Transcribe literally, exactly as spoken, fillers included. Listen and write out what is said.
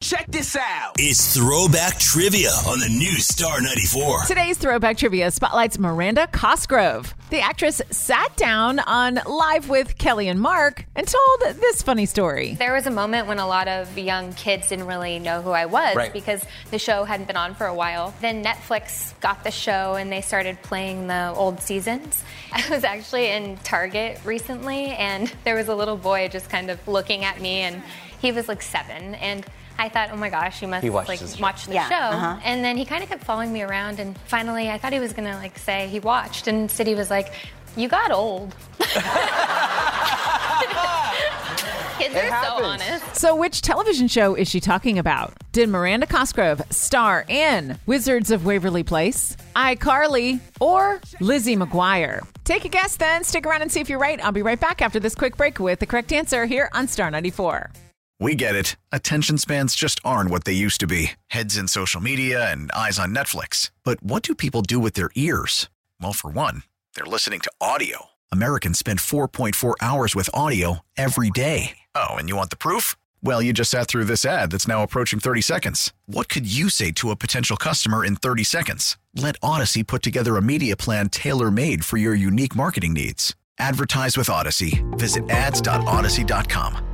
Check this out. It's Throwback Trivia on the new Star ninety-four. Today's Throwback Trivia spotlights Miranda Cosgrove. The actress sat down on Live with Kelly and Mark and told this funny story. There was a moment when a lot of young kids didn't really know who I was right. because the show hadn't been on for a while. Then Netflix got the show and they started playing the old seasons. I was actually in Target recently and there was a little boy just kind of looking at me and he was like seven and I thought, oh my gosh, you must like watch the yeah, show. uh-huh. And then he kind of kept following me around and finally I thought he was gonna like say he watched and instead he was like, you got old. Kids are so honest. So which television show is she talking about? Did Miranda Cosgrove star in Wizards of Waverly Place, iCarly, or Lizzie McGuire? Take a guess then. Stick around and see if you're right. I'll be right back after this quick break with the correct answer here on Star ninety-four. We get it. Attention spans just aren't what they used to be. Heads in social media and eyes on Netflix. But what do people do with their ears? Well, for one, they're listening to audio. Americans spend four point four hours with audio every day. Oh, and you want the proof? Well, you just sat through this ad that's now approaching thirty seconds. What could you say to a potential customer in thirty seconds? Let Odyssey put together a media plan tailor-made for your unique marketing needs. Advertise with Odyssey. Visit ads dot odyssey dot com.